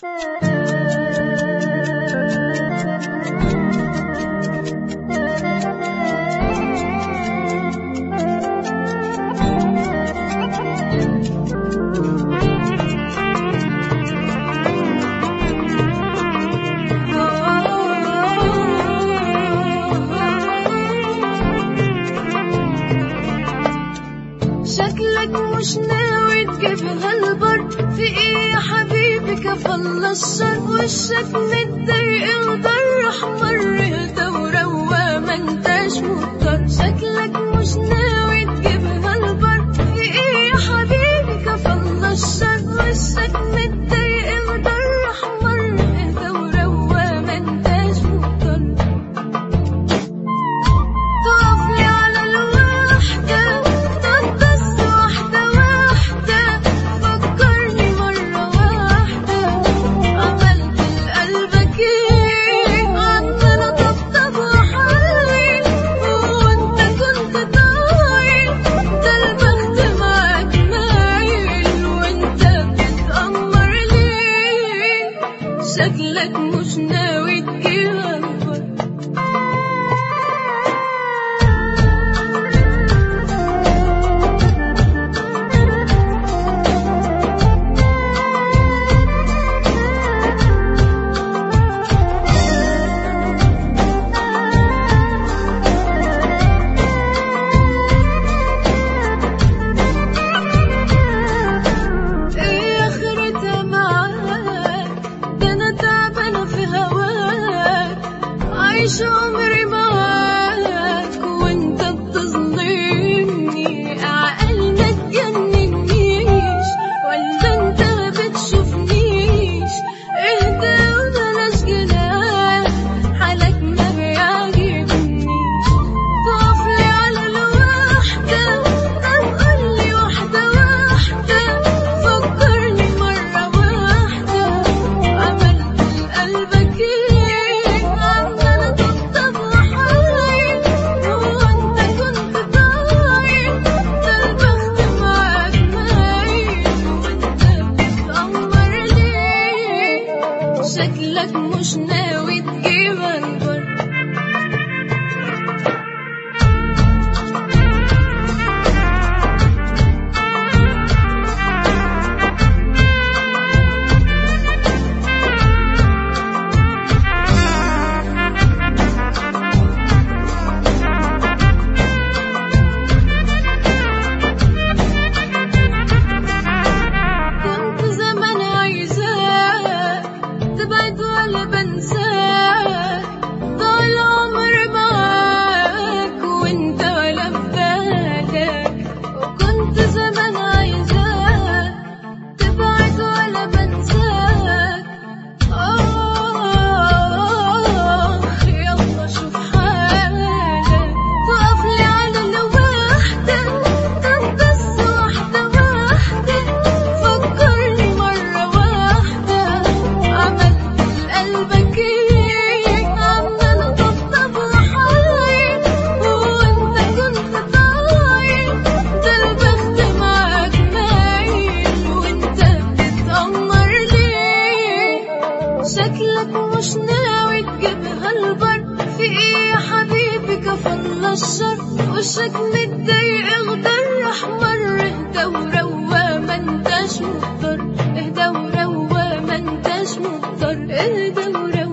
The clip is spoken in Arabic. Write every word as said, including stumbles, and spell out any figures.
شكلك مش ناوي تجيبها البر، في ايه يا حبيبي كفالله الشر؟ وشك متضايق مضر احمر اهدى وروق ما انتاش مضطر. شكلك مش ناوي تجيبها البر، في ايه يا حبيبي كفالله الشر؟ وشك متضايق مضر احمر اهدى وروق ما انتاش مضطر. تقفلي على الوحدة شكلك مش ناوي تجيبها البر. ايه اخرتها معاك؟ ده انا تعبانة في هواك، عايشة عمري معاك وانت بتظلمني. عقل ما تجننيش ولا انت ما بتشوفنيش؟ اهدى وبلاش جنان، حالك ما بيعجبنيش. تقفلي على الوحدة تقولي واحدة واحدة، فكرني مرة واحدة عملت لقلبك ايه؟ عمالة طبطب وحايل وانت كنت ضايل، ده البخت معاك مايل وانت بتتأمر ليه؟ شكلك مش ناوي تجيبها البر. كنت زمان عايزاك تبعد ولا بنساك، ضاع العمر معاك وانت ولا في بالك. وكنت زمان عايزاك تبعد ولا بنساك. آه يلا شوف حالك. تقفلي على الوحدة طب بس واحدة واحدة، فكرني مرة واحدة عملت لقلبك ايه؟ عمالة طبطب وحايل وانت كنت ضايل، ده البخت معاك مايل وانت بتتأمر ليه؟ شكلك مش ناوي تجيبها البر، في ايه يا حبيبي كفالله الشر؟ وشك متضايق مضر احمر اهدى وروق ما انتاش مضطر. اهدى وروق ما انتاش مضطر. اهدى وروق